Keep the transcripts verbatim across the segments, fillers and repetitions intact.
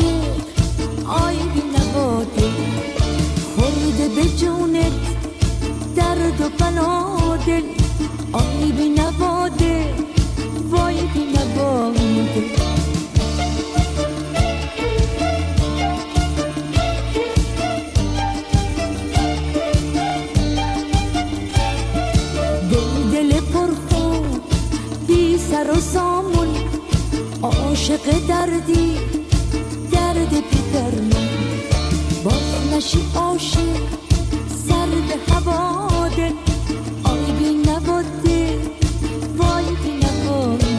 عاشق آی بی نواده، خورده به جونت درد و بلا دل آی بی نواده، وای بی نواده. دل دل پرخون بی سر و سامون عاشق دردی درد بی‌درمان، باز نشی عاشق سر به هوا دل آی بی نواده، وای بی نواده.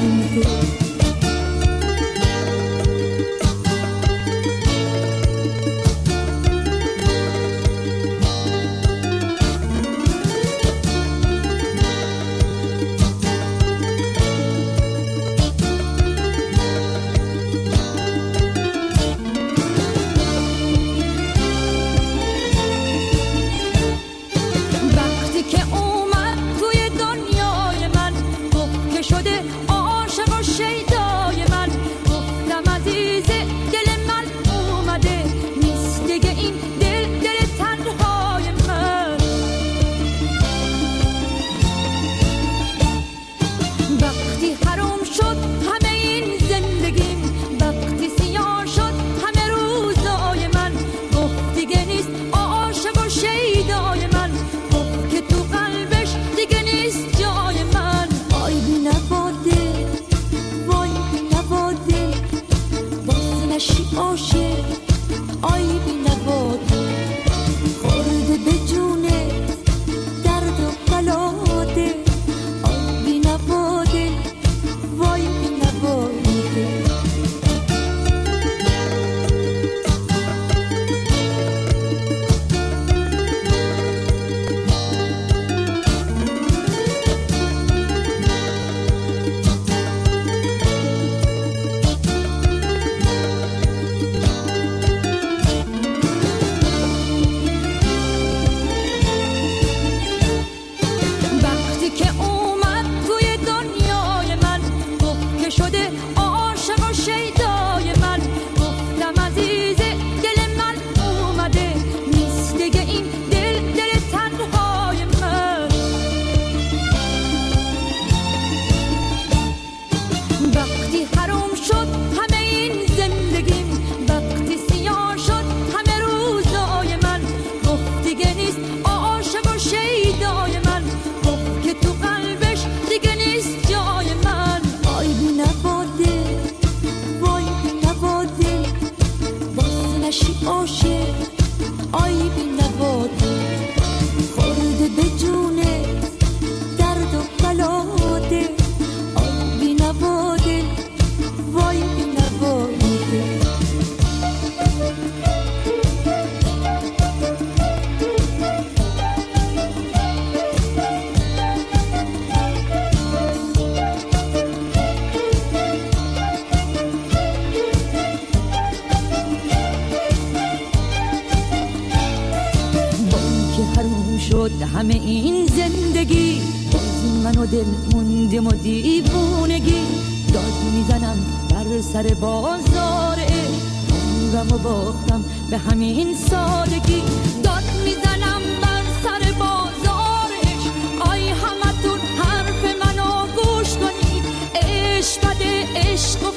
همه این زندگی باز من و دل موندم و دیوونگی، داد میزنم بر سر بازار عشق، عمرم و باختم به همین سادگی. داد میزنم بر سر بازار عشق، آی همتون حرف منو گوش کنید، عشق بده عشق